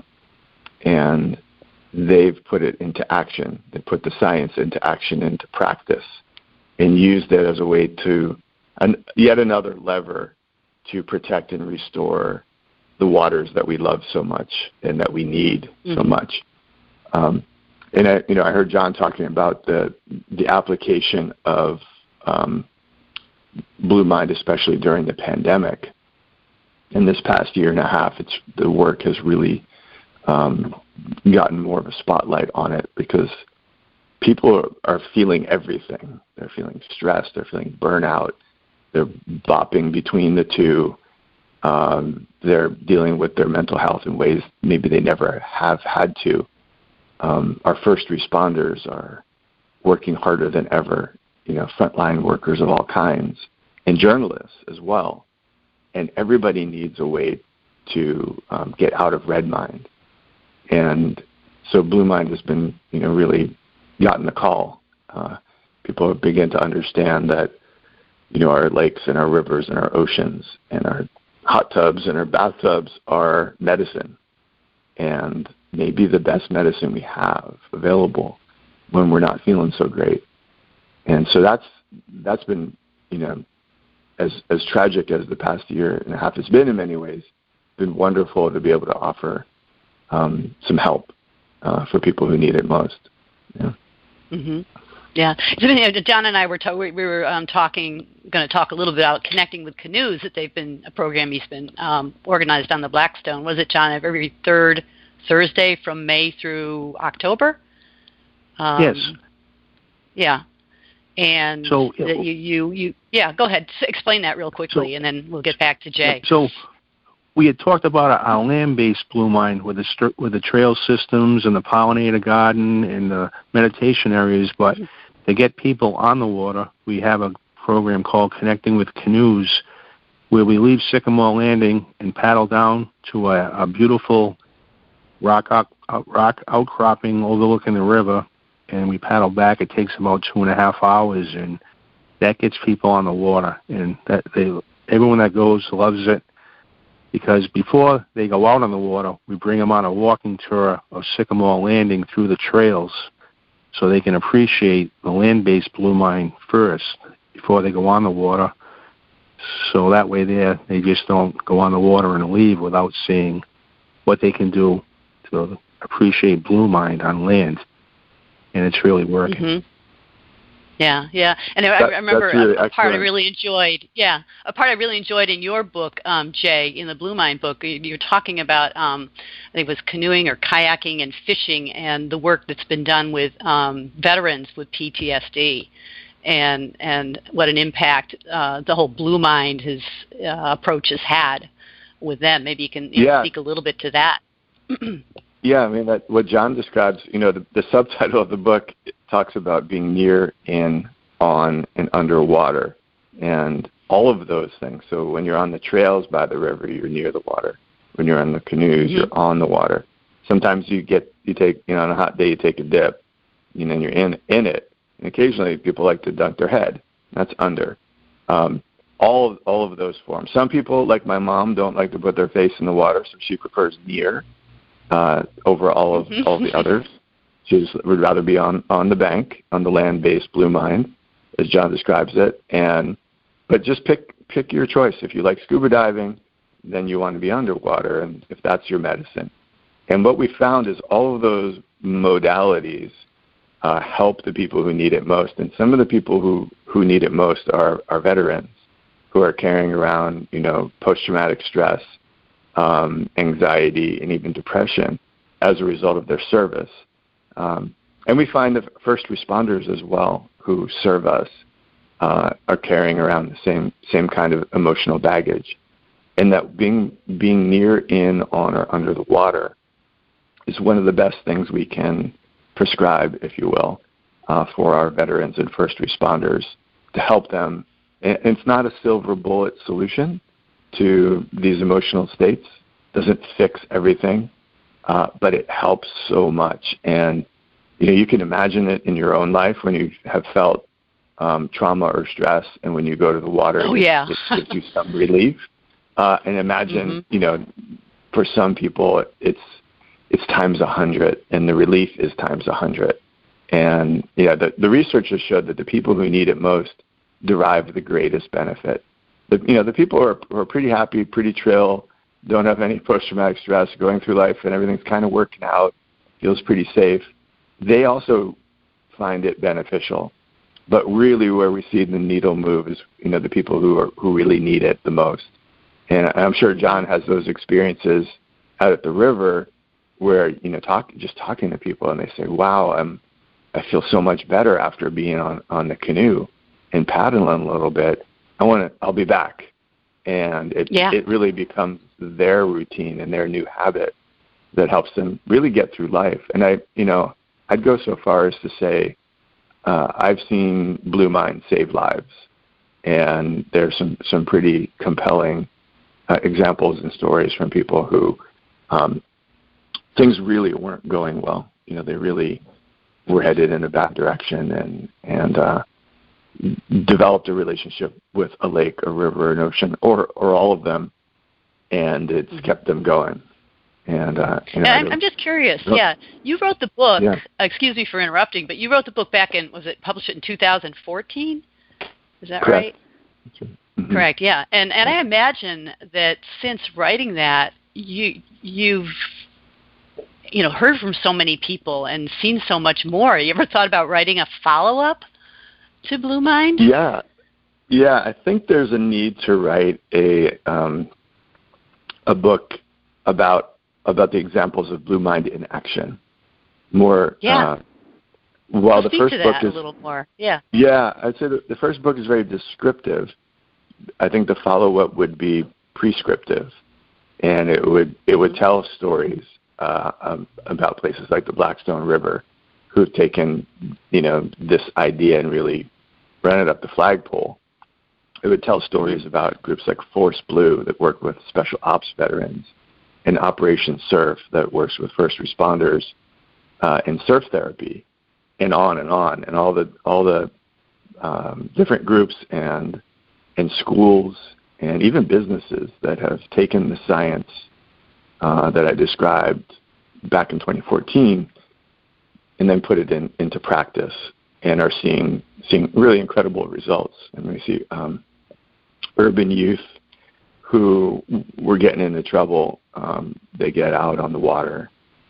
and they've put it into action. They put the science into action, into practice, and used it as a way to, an, yet another lever to protect and restore the waters that we love so much and that we need mm-hmm. so much. Um, and I, you know, I heard John talking about the the application of um, Blue Mind, especially during the pandemic. In this past year and a half, it's the work has really um, gotten more of a spotlight on it because people are feeling everything. They're feeling stressed. They're feeling burnout. They're bopping between the two. Um, they're dealing with their mental health in ways maybe they never have had to. Um, our first responders are working harder than ever, you know, frontline workers of all kinds, and journalists as well. And everybody needs a way to um, get out of red mind. And so Blue Mind has been, you know, really gotten the call. Uh, people begin to understand that, you know, our lakes and our rivers and our oceans and our hot tubs and our bathtubs are medicine, and maybe the best medicine we have available when we're not feeling so great. And so that's that's been, you know, as as tragic as the past year and a half has been in many ways, been wonderful to be able to offer um, some help uh, for people who need it most. Yeah. Mm-hmm. Yeah, John and I were ta- we were um, talking, going to talk a little bit about connecting with canoes. That they've been a program he's been um, organized on the Blackstone. Was it, John? Every third Thursday from May through October. Um, yes. Yeah, and so you, you you you yeah. Go ahead, explain that real quickly, so, and then we'll get back to Jay. So we had talked about our land-based Blue Mind with the st- with the trail systems and the pollinator garden and the meditation areas, but to get people on the water, we have a program called Connecting with Canoes, where we leave Sycamore Landing and paddle down to a, a beautiful rock out, rock outcropping overlooking the river, and we paddle back. It takes about two and a half hours, and that gets people on the water. And that they, everyone that goes loves it, because before they go out on the water, we bring them on a walking tour of Sycamore Landing through the trails, so they can appreciate the land-based Blue Mind first before they go on the water. So that way there, they just don't go on the water and leave without seeing what they can do to appreciate Blue Mind on land, and it's really working. Mm-hmm. Yeah, yeah, and I, that, I remember really a, a part I excellent. really enjoyed. Yeah, a part I really enjoyed in your book, um, Jay, in the Blue Mind book. You're talking about, um, I think it was canoeing or kayaking and fishing, and the work that's been done with um, veterans with P T S D, and and what an impact uh, the whole Blue Mind his uh, approach has had with them. Maybe you can you yeah. know, speak a little bit to that. Yeah, I mean, that, what John describes, you know, the, the subtitle of the book talks about being near, in, on, and underwater, and all of those things. So when you're on the trails by the river, you're near the water. When you're on the canoes, mm-hmm. you're on the water. Sometimes you get, you take, you know, on a hot day, you take a dip, you know, and you're in, in it. And occasionally people like to dunk their head. That's under. Um, all of, all of those forms. Some people, like my mom, don't like to put their face in the water, so she prefers near. Uh, over all of all the others. She just would rather be on, on the bank, on the land-based Blue Mind, as John describes it. And but just pick pick your choice. If you like scuba diving, then you want to be underwater, and if that's your medicine. And what we found is all of those modalities uh, help the people who need it most. And some of the people who, who need it most are, are veterans who are carrying around, you know, post-traumatic stress, Um, anxiety, and even depression as a result of their service. Um, and we find that first responders as well who serve us uh, are carrying around the same same kind of emotional baggage. And that being being near, in, on, or under the water is one of the best things we can prescribe, if you will, uh, for our veterans and first responders to help them. And it's not a silver bullet solution to these emotional states. Doesn't fix everything, uh, but it helps so much. And you know, you can imagine it in your own life when you have felt um, trauma or stress, and when you go to the water, oh, yeah. it gives you some relief. Uh, and imagine, mm-hmm. you know, for some people, it's it's times a hundred, and the relief is times a hundred. And yeah, the, the research has showed that the people who need it most derive the greatest benefit. The, you know, the people who are, who are pretty happy, pretty chill, don't have any post-traumatic stress, going through life and everything's kind of working out, feels pretty safe, they also find it beneficial. But really where we see the needle move is, you know, the people who are who really need it the most. And I'm sure John has those experiences out at the river where, you know, talk, just talking to people and they say, wow, I'm, I feel so much better after being on, on the canoe and paddling a little bit. I want to, I'll be back. And it yeah. it really becomes their routine and their new habit that helps them really get through life. And I, you know, I'd go so far as to say, uh, I've seen Blue Mind save lives. And there's some, some pretty compelling uh, examples and stories from people who um, things really weren't going well. You know, they really were headed in a bad direction, and, and, uh, developed a relationship with a lake, a river, an ocean, or or all of them, and it's mm-hmm. kept them going. And, uh, you know, and I'm, I'm just curious. Oh. Yeah, you wrote the book. Yeah. Excuse me for interrupting, but you wrote the book back in, was it published in two thousand fourteen? Is that Correct. right? Mm-hmm. Correct. Yeah, and and I imagine that since writing that, you you've you know heard from so many people and seen so much more. You ever thought about writing a follow-up to Blue Mind? Yeah, yeah. I think there's a need to write a um, a book about about the examples of Blue Mind in action. More. Yeah. Uh, while Speak the first to book that is a little more. Yeah. Yeah, I'd say that the first book is very descriptive. I think the follow-up would be prescriptive, and it would it would tell stories uh, um, about places like the Blackstone River, who've taken you know this idea and really run it up the flagpole. It would tell stories about groups like Force Blue that work with special ops veterans, and Operation Surf that works with first responders uh, in surf therapy, and on and on, and all the all the um, different groups and and schools and even businesses that have taken the science uh, that I described back in twenty fourteen and then put it in, into practice and are seeing seeing really incredible results. And we see um, urban youth who were getting into trouble, um, they get out on the water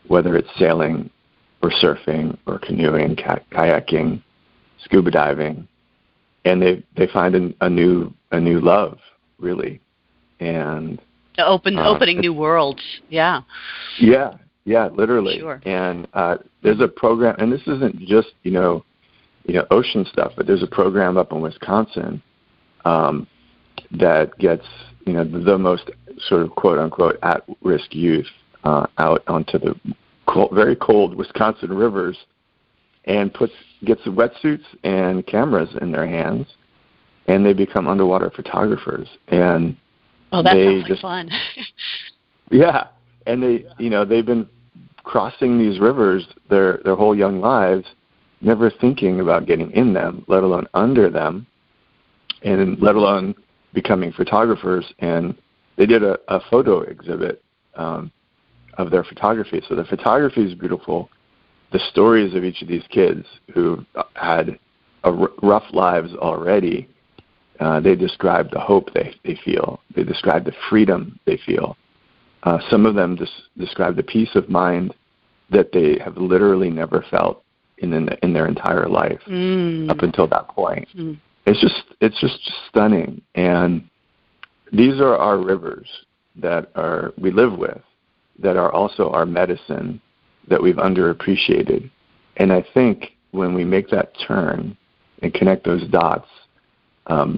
whether it's sailing or surfing or canoeing, kayaking, scuba diving, and they they find an, a new a new love, really, and open uh, opening new worlds. Yeah. Yeah, yeah, literally. Sure. And uh, there's a program, and this isn't just you know, you know, ocean stuff, but there's a program up in Wisconsin um, that gets you know the, the most sort of quote unquote at risk youth uh, out onto the cold, very cold Wisconsin rivers, and puts gets the wetsuits and cameras in their hands, and they become underwater photographers. And oh, that they sounds like just, fun. yeah, and they you know they've been crossing these rivers their their whole young lives, never thinking about getting in them, let alone under them, and let alone becoming photographers. And they did a, a photo exhibit um, of their photography. So the photography is beautiful. The stories of each of these kids who had a r- rough lives already, uh, they describe the hope they, they feel. They describe the freedom they feel. Uh, some of them just describe the peace of mind that they have literally never felt in in, in their entire life mm. up until that point. Mm. It's just it's just stunning. And these are our rivers that are we live with, that are also our medicine that we've underappreciated. And I think when we make that turn and connect those dots, um,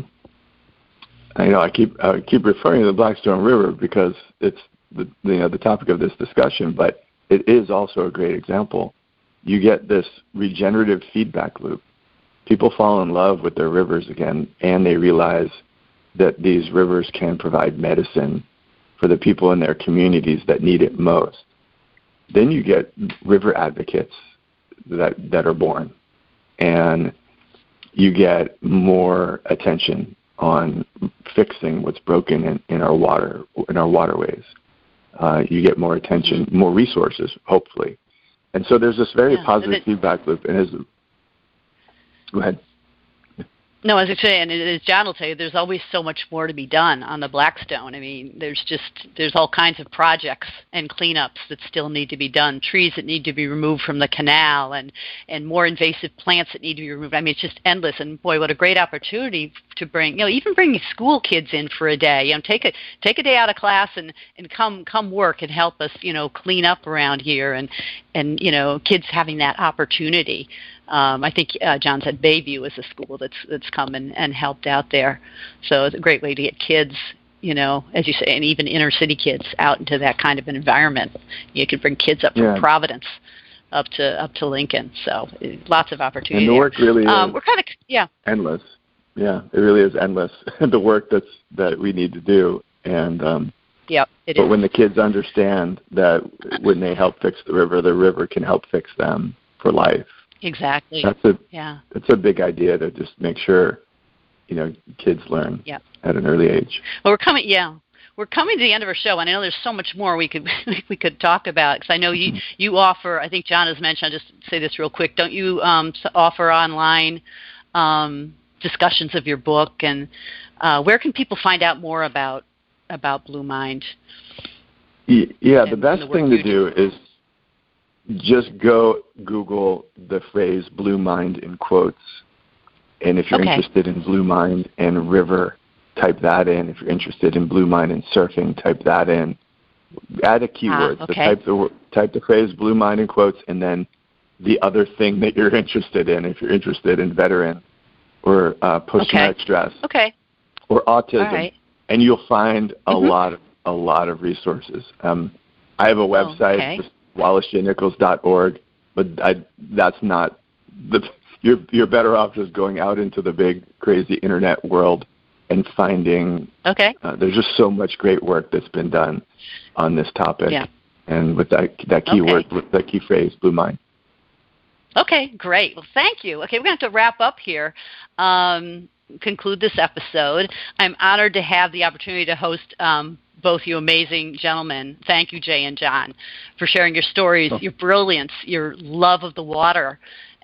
I know I keep I keep referring to the Blackstone River because it's the you know the topic of this discussion, but it is also a great example. You get this regenerative feedback loop. People fall in love with their rivers again, and they realize that these rivers can provide medicine for the people in their communities that need it most. Then you get river advocates that that are born, and you get more attention on fixing what's broken in, in our water, in our waterways. Uh, you get more attention, more resources, hopefully. And so there's this very yeah, positive it, feedback loop. And as, go ahead. No, as I say, and as John will tell you, there's always so much more to be done on the Blackstone. I mean, there's just, there's all kinds of projects and cleanups that still need to be done, trees that need to be removed from the canal, and, and more invasive plants that need to be removed. I mean, it's just endless. And boy, what a great opportunity to bring, you know, even bringing school kids in for a day. You know, take a take a day out of class and, and come come work and help us, you know, clean up around here, and and you know, kids having that opportunity. Um, I think uh, John said Bayview is a school that's that's come and, and helped out there. So it's a great way to get kids, you know, as you say, and even inner city kids out into that kind of an environment. You could bring kids up from yeah. Providence up to up to Lincoln. So lots of opportunity. And the work really um, is we're kind of yeah endless. Yeah, it really is endless. The work that's that we need to do. And um, yep, it but is. when the kids understand that when they help fix the river, the river can help fix them for life. Exactly. That's a yeah. That's a big idea to just make sure, you know, kids learn yep. at an early age. Well, we're coming. Yeah, we're coming to the end of our show, and I know there's so much more we could we could talk about, because I know you you offer. I think John has mentioned. I'll just say this real quick. Don't you um, offer online um, discussions of your book, and uh, where can people find out more about about Blue Mind? Yeah, the and, best and the thing to do, do is just go Google the phrase Blue Mind in quotes. And if you're okay. interested in Blue Mind and river, type that in. If you're interested in Blue Mind and surfing, type that in. Add a keyword. Ah, okay. So type the, type the phrase Blue Mind in quotes, and then the other thing that you're interested in. If you're interested in veteran or uh, post-traumatic okay. stress okay. or autism, right. and you'll find a mm-hmm. lot of a lot of resources. Um, I have a website, oh, okay. just wallace j nichols dot org, but I, that's not the. You're you're better off just going out into the big crazy internet world and finding. Okay. Uh, there's just so much great work that's been done on this topic, yeah. and with that that keyword, okay. with that key phrase, Blue Mind. Okay, great. Well, thank you. Okay, we're going to have to wrap up here. Um, conclude this episode. I'm honored to have the opportunity to host um, both you amazing gentlemen. Thank you, Jay and John, for sharing your stories, oh. your brilliance, your love of the water,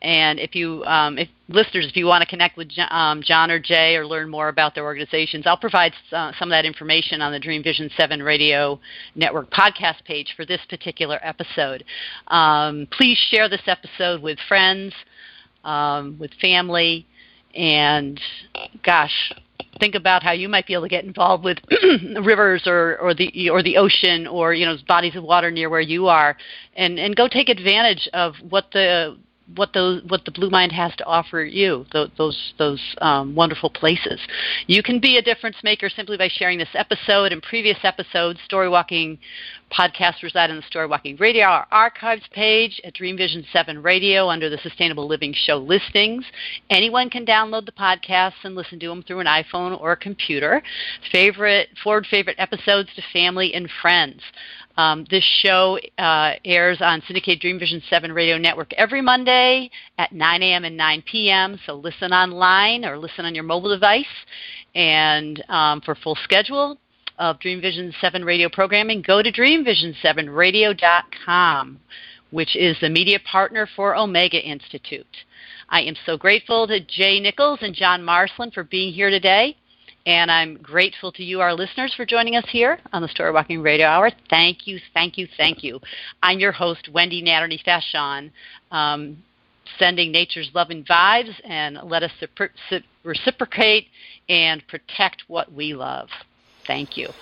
And if you, um, if listeners, if you want to connect with um, John or Jay or learn more about their organizations, I'll provide uh, some of that information on the Dream Vision seven Radio Network podcast page for this particular episode. Um, please share this episode with friends, um, with family, and gosh, think about how you might be able to get involved with rivers or, or the or the ocean, or you know, bodies of water near where you are, and, and go take advantage of what the what those what the Blue Mind has to offer you, those those, those um, wonderful places. You can be a difference maker simply by sharing this episode and previous episodes. Storywalking podcasts reside on the Storywalking Radio Hour archives page at Dream Vision seven Radio under the Sustainable Living Show listings. Anyone can download the podcasts and listen to them through an iPhone or a computer. Favorite forward favorite episodes to family and friends. Um, this show uh, airs on syndicated Dream Vision seven Radio Network every Monday at nine a.m. and nine p.m., so listen online or listen on your mobile device. And um, for full schedule of Dream Vision seven Radio programming, go to dream vision seven radio dot com, which is the media partner for Omega Institute. I am so grateful to Jay Nichols and John Marsland for being here today. And I'm grateful to you, our listeners, for joining us here on the Storywalking Radio Hour. Thank you, thank you, thank you. I'm your host, Wendy Natterney-Vachon, um, sending nature's loving vibes, and let us reciprocate and protect what we love. Thank you.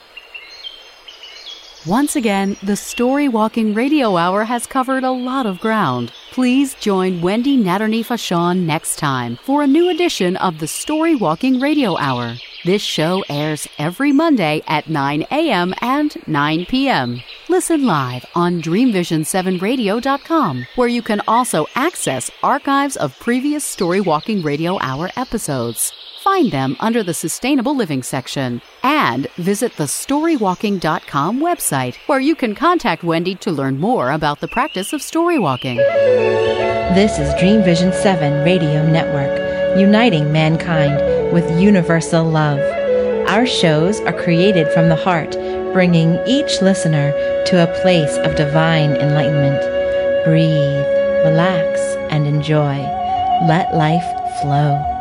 Once again, the Storywalking Radio Hour has covered a lot of ground. Please join Wendy Natterney-Vachon next time for a new edition of the Storywalking Radio Hour. This show airs every Monday at nine a.m. and nine p.m. Listen live on dream vision seven radio dot com, where you can also access archives of previous Storywalking Radio Hour episodes. Find them under the Sustainable Living section. And visit the storywalking dot com website, where you can contact Wendy to learn more about the practice of storywalking. This is Dream Vision seven Radio Network, uniting mankind with universal love. Our shows are created from the heart, bringing each listener to a place of divine enlightenment. Breathe, relax, and enjoy. Let life flow.